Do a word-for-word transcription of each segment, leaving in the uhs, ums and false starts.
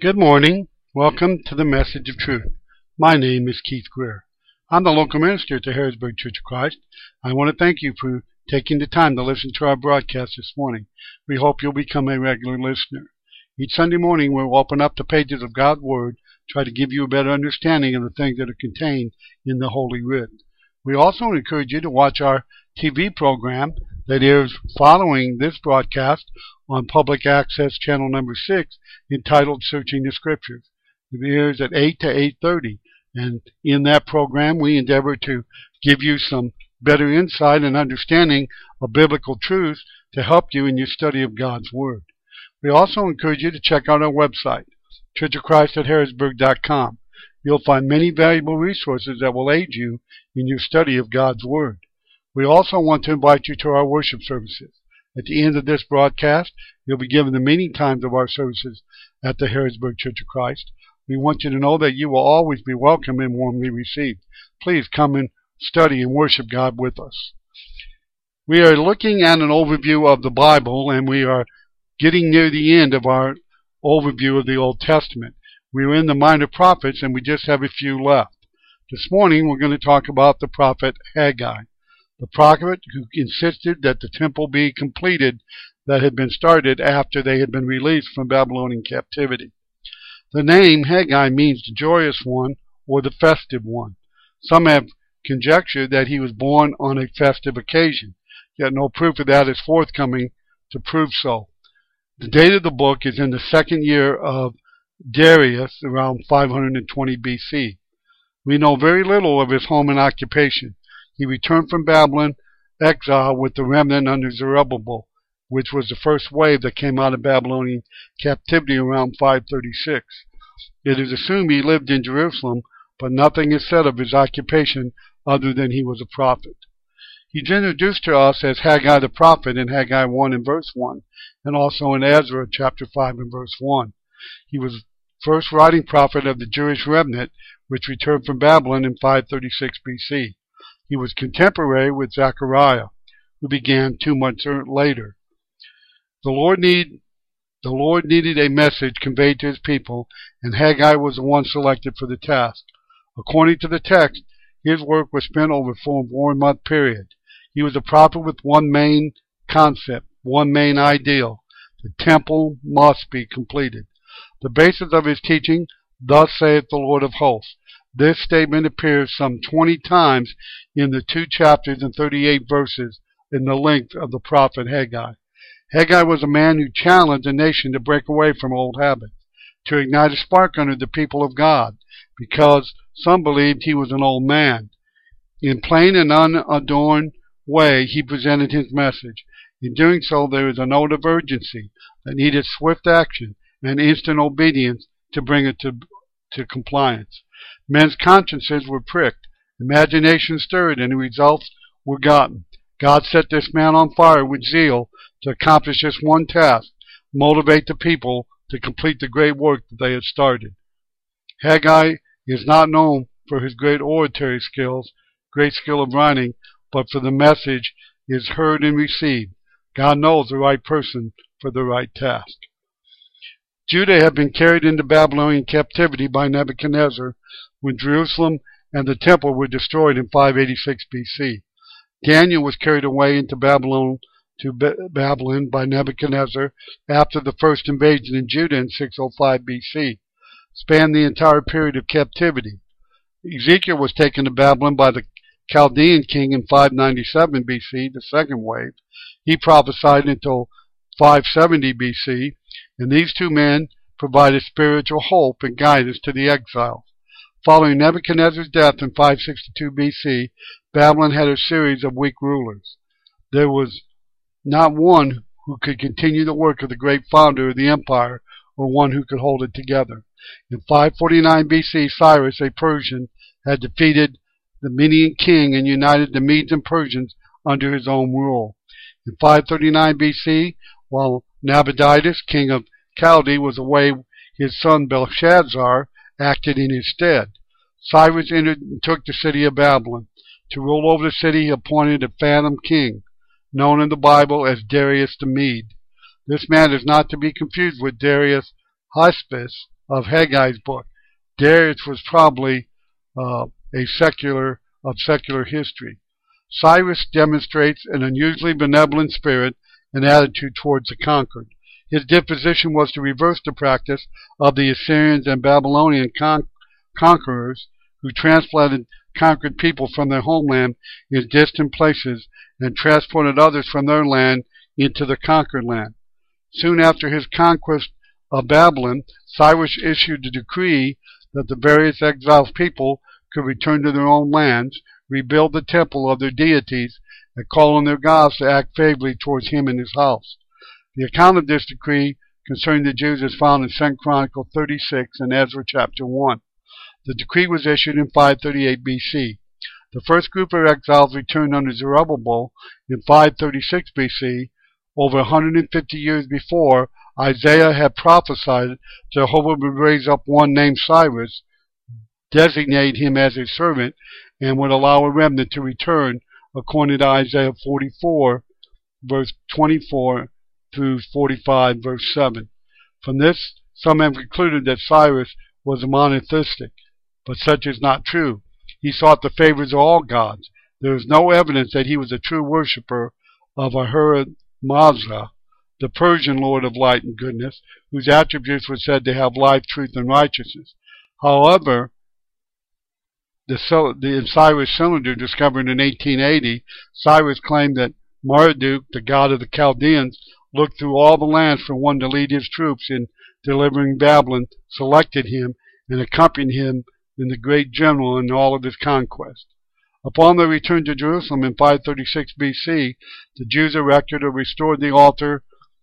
Good morning. Welcome to the Message of Truth. My name is Keith Greer. I'm the local minister at the Harrisburg Church of Christ. I want to thank you for taking the time to listen to our broadcast this morning. We hope you'll become a regular listener. Each Sunday morning we'll open up the pages of God's Word, try to give you a better understanding of the things that are contained in the Holy Writ. We also encourage you to watch our T V program that airs following this broadcast on Public Access Channel number six, entitled Searching the Scriptures. It airs at eight to eight thirty, and in that program we endeavor to give you some better insight and understanding of biblical truth to help you in your study of God's Word. We also encourage you to check out our website, church of christ at harrisburg dot com. You'll find many valuable resources that will aid you in your study of God's Word. We also want to invite you to our worship services. At the end of this broadcast, you'll be given the meeting times of our services at the Harrisburg Church of Christ. We want you to know that you will always be welcome and warmly received. Please come and study and worship God with us. We are looking at an overview of the Bible, and we are getting near the end of our overview of the Old Testament. We were in the Minor Prophets, and we just have a few left. This morning, we're going to talk about the prophet Haggai, the prophet who insisted that the temple be completed that had been started after they had been released from Babylonian captivity. The name Haggai means the joyous one or the festive one. Some have conjectured that he was born on a festive occasion, yet no proof of that is forthcoming to prove so. The date of the book is in the second year of Darius, around five hundred twenty B C. We know very little of his home and occupation. He returned from Babylon exile with the remnant under Zerubbabel, which was the first wave that came out of Babylonian captivity around five thirty-six. It is assumed he lived in Jerusalem, but nothing is said of his occupation other than he was a prophet. He's introduced to us as Haggai the prophet in Haggai one and verse one, and also in Ezra chapter five and verse one. He was the first writing prophet of the Jewish remnant, which returned from Babylon in five thirty-six B C. He was contemporary with Zechariah, who began two months later. The Lord, need, the Lord needed a message conveyed to his people, and Haggai was the one selected for the task. According to the text, his work was spent over a four-month period. He was a prophet with one main concept, one main ideal. The temple must be completed. The basis of his teaching, thus saith the Lord of hosts. This statement appears some twenty times in the two chapters and thirty-eight verses in the length of the prophet Haggai. Haggai was a man who challenged the nation to break away from old habits, to ignite a spark under the people of God, because some believed he was an old man. In plain and unadorned way, he presented his message. In doing so, there is a note of urgency that needed swift action and instant obedience to bring it to, to compliance. Men's consciences were pricked, imagination stirred, and the results were gotten. God set this man on fire with zeal to accomplish this one task, motivate the people to complete the great work that they had started. Haggai is not known for his great oratory skills, great skill of writing, but for the message is heard and received. God knows the right person for the right task. Judah had been carried into Babylonian captivity by Nebuchadnezzar when Jerusalem and the temple were destroyed in five eighty-six B C. Daniel was carried away into Babylon to Babylon by Nebuchadnezzar after the first invasion in Judah in six oh five B C, spanned the entire period of captivity. Ezekiel was taken to Babylon by the Chaldean king in five ninety-seven B C, the second wave. He prophesied until five seventy B C, and these two men provided spiritual hope and guidance to the exiles. Following Nebuchadnezzar's death in five sixty-two B C, Babylon had a series of weak rulers. There was not one who could continue the work of the great founder of the empire, or one who could hold it together. In five forty-nine B C, Cyrus, a Persian, had defeated the Median king and united the Medes and Persians under his own rule. In five thirty-nine B C, while Nabonidus, king of Chaldea, was away, his son Belshazzar acted in his stead. Cyrus entered and took the city of Babylon. To rule over the city, he appointed a phantom king, known in the Bible as Darius the Mede. This man is not to be confused with Darius Hypaspes, of Haggai's book. Darius was probably uh, a secular of secular history. Cyrus demonstrates an unusually benevolent spirit and attitude towards the conquered. His disposition was to reverse the practice of the Assyrians and Babylonian con- conquerors who transplanted conquered people from their homeland in distant places and transported others from their land into the conquered land. Soon after his conquest of Babylon, Cyrus issued a decree that the various exiled people could return to their own lands, rebuild the temple of their deities, and call on their gods to act favorably towards him and his house. The account of this decree concerning the Jews is found in Second Chronicles thirty-six and Ezra chapter one. The decree was issued in five thirty-eight B C. The first group of exiles returned under Zerubbabel in five thirty-six B C. Over one hundred fifty years before, Isaiah had prophesied Jehovah would raise up one named Cyrus, designate him as his servant, and would allow a remnant to return, according to Isaiah forty-four, verse twenty-four through forty-five, verse seven. From this, some have concluded that Cyrus was monotheistic, but such is not true. He sought the favors of all gods. There is no evidence that he was a true worshipper of Ahura Mazda, the Persian lord of light and goodness, whose attributes were said to have life, truth, and righteousness. However, the, the in Cyrus Cylinder discovered in eighteen eighty, Cyrus claimed that Marduk, the god of the Chaldeans, looked through all the lands for one to lead his troops in delivering Babylon, selected him, and accompanied him in the great general in all of his conquests. Upon their return to Jerusalem in five thirty-six B C, the Jews erected or restored the altar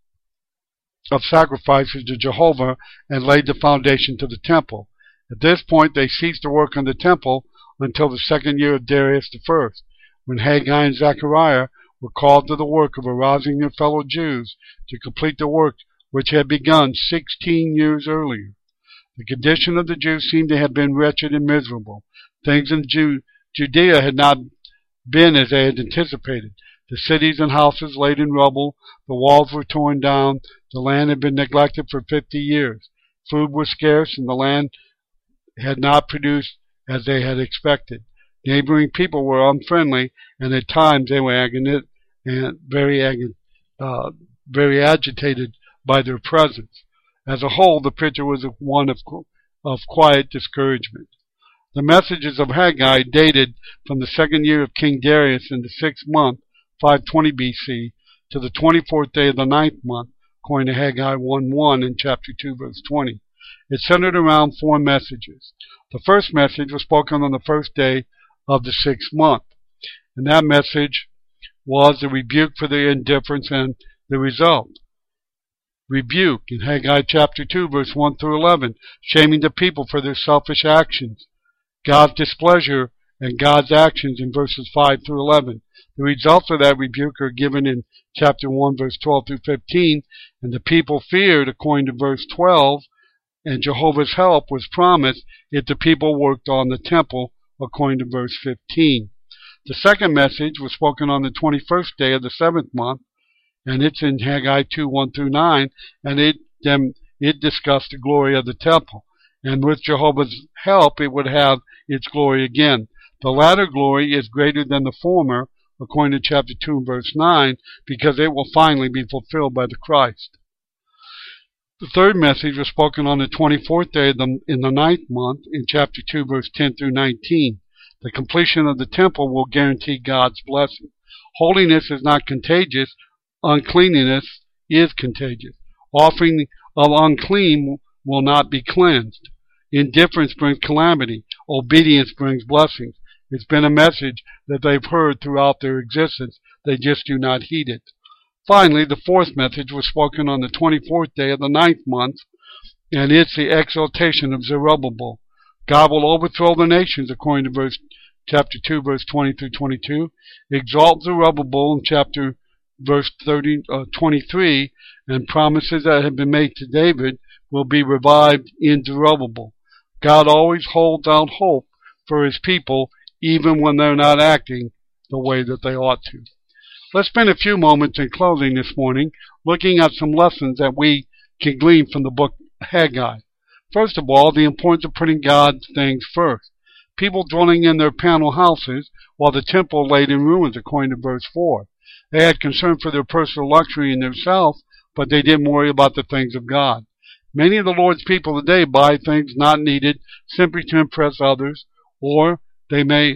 of sacrifices to Jehovah and laid the foundation to the temple. At this point, they ceased to work on the temple until the second year of Darius the First, when Haggai and Zechariah were called to the work of arousing their fellow Jews to complete the work which had begun sixteen years earlier. The condition of the Jews seemed to have been wretched and miserable. Things in Ju- Judea had not been as they had anticipated. The cities and houses laid in rubble, the walls were torn down, the land had been neglected for fifty years. Food was scarce, and the land had not produced as they had expected. Neighboring people were unfriendly, and at times they were agony and very, ag- uh, very agitated by their presence. As a whole, the picture was one of, of quiet discouragement. The messages of Haggai dated from the second year of King Darius in the sixth month, five twenty B C, to the twenty-fourth day of the ninth month, according to Haggai one one in chapter two, verse twenty. It centered around four messages. The first message was spoken on the first day of the sixth month, and that message was the rebuke for their indifference and the result. Rebuke in Haggai chapter two, verse one through eleven, shaming the people for their selfish actions. God's displeasure and God's actions in verses five through eleven. The results of that rebuke are given in chapter one, verse twelve through fifteen, and the people feared, according to verse twelve, and Jehovah's help was promised if the people worked on the temple, according to verse fifteen. The second message was spoken on the twenty-first day of the seventh month, and it's in Haggai two, one through nine, and it, them, it discussed the glory of the temple. And with Jehovah's help, it would have its glory again. The latter glory is greater than the former, according to chapter two, verse nine, because it will finally be fulfilled by the Christ. The third message was spoken on the twenty-fourth day of the, in the ninth month, in chapter two, verse ten through nineteen. The completion of the temple will guarantee God's blessing. Holiness is not contagious. Uncleanliness is contagious. Offering of unclean will not be cleansed. Indifference brings calamity. Obedience brings blessings. It's been a message that they've heard throughout their existence. They just do not heed it. Finally, the fourth message was spoken on the twenty-fourth day of the ninth month, and it's the exaltation of Zerubbabel. God will overthrow the nations, according to verse chapter two, verse twenty through twenty-two. Exalt Zerubbabel in chapter verse thirty, uh, twenty-three, and promises that have been made to David will be revived in Zerubbabel. God always holds out hope for his people, even when they're not acting the way that they ought to. Let's spend a few moments in closing this morning looking at some lessons that we can glean from the book Haggai. First of all, the importance of putting God's things first. People dwelling in their panel houses while the temple laid in ruins, according to verse four. They had concern for their personal luxury and themselves, but they didn't worry about the things of God. Many of the Lord's people today buy things not needed simply to impress others, or they may,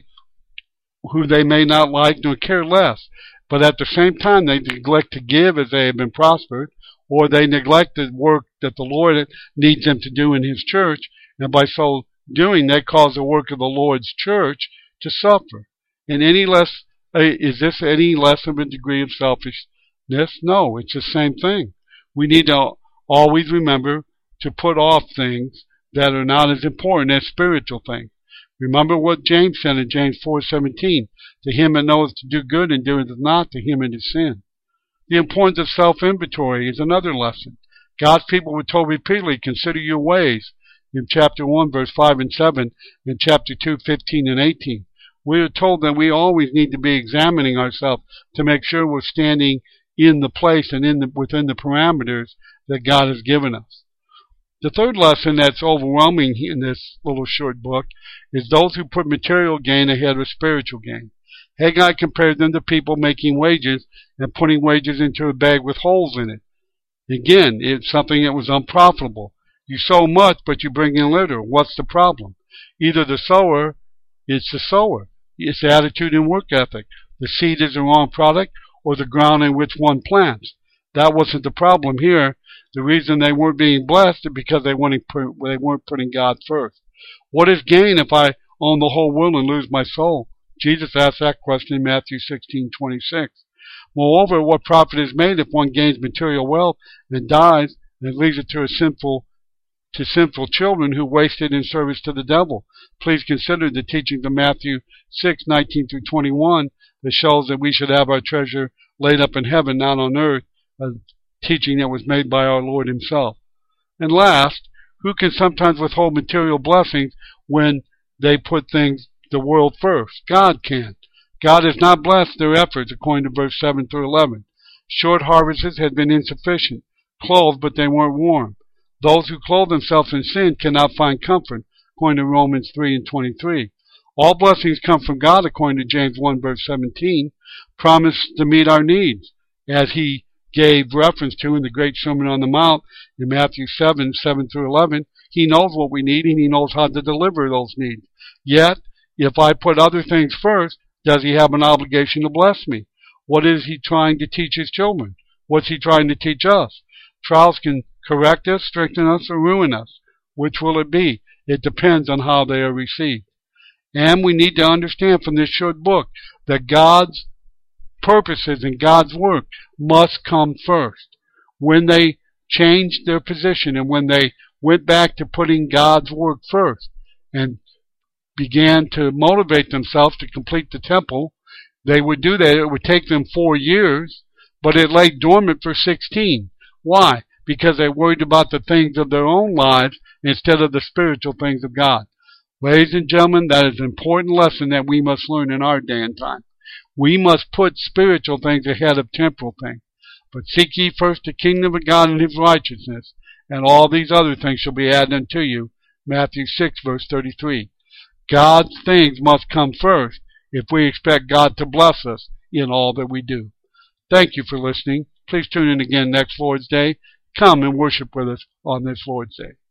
who they may not like nor care less. But at the same time, they neglect to give as they have been prospered, or they neglect the work that the Lord needs them to do in His church, and by so doing, they cause the work of the Lord's church to suffer. And any less, uh, is this any less of a degree of selfishness? No, it's the same thing. We need to always remember to put off things that are not as important as spiritual things. Remember what James said in James four seventeen, to him that knoweth to do good and doeth not, to him it is sin. The importance of self-inventory is another lesson. God's people were told repeatedly, consider your ways, in chapter one, verse five and seven, and chapter two, fifteen and eighteen. We are told that we always need to be examining ourselves to make sure we're standing in the place and in the, within the parameters that God has given us. The third lesson that's overwhelming in this little short book is those who put material gain ahead of spiritual gain. Haggai compared them to people making wages and putting wages into a bag with holes in it. Again, it's something that was unprofitable. You sow much, but you bring in little. What's the problem? Either the sower, it's the sower. It's the attitude and work ethic. The seed is the wrong product, or the ground in which one plants. That wasn't the problem here. The reason they weren't being blessed is because they weren't, they weren't putting God first. What is gain if I own the whole world and lose my soul? Jesus asked that question in Matthew sixteen twenty-six. Moreover, what profit is made if one gains material wealth and dies and leaves it to a sinful to sinful children who waste it in service to the devil? Please consider the teachings of Matthew six nineteen through twenty-one that shows that we should have our treasure laid up in heaven, not on earth, a teaching that was made by our Lord Himself. And last, who can sometimes withhold material blessings when they put things, the world first? God can. God has not blessed their efforts, according to verse seven through eleven. Short harvests had been insufficient, clothed, but they weren't warm. Those who clothe themselves in sin cannot find comfort, according to Romans three and twenty-three. All blessings come from God, according to James one, verse seventeen, promised to meet our needs, as He gave reference to in the Great Sermon on the Mount in Matthew seven, seven through eleven. He knows what we need, and He knows how to deliver those needs. Yet, if I put other things first, does He have an obligation to bless me? What is He trying to teach His children? What's He trying to teach us? Trials can correct us, strengthen us, or ruin us. Which will it be? It depends on how they are received. And we need to understand from this short book that God's purposes and God's work must come first. When they changed their position and when they went back to putting God's work first and began to motivate themselves to complete the temple, they would do that. It would take them four years, but it lay dormant for sixteen. Why? Because they worried about the things of their own lives instead of the spiritual things of God. Ladies and gentlemen, that is an important lesson that we must learn in our day and time. We must put spiritual things ahead of temporal things. But seek ye first the kingdom of God and His righteousness, and all these other things shall be added unto you. Matthew six, verse thirty-three. God's things must come first if we expect God to bless us in all that we do. Thank you for listening. Please tune in again next Lord's Day. Come and worship with us on this Lord's Day.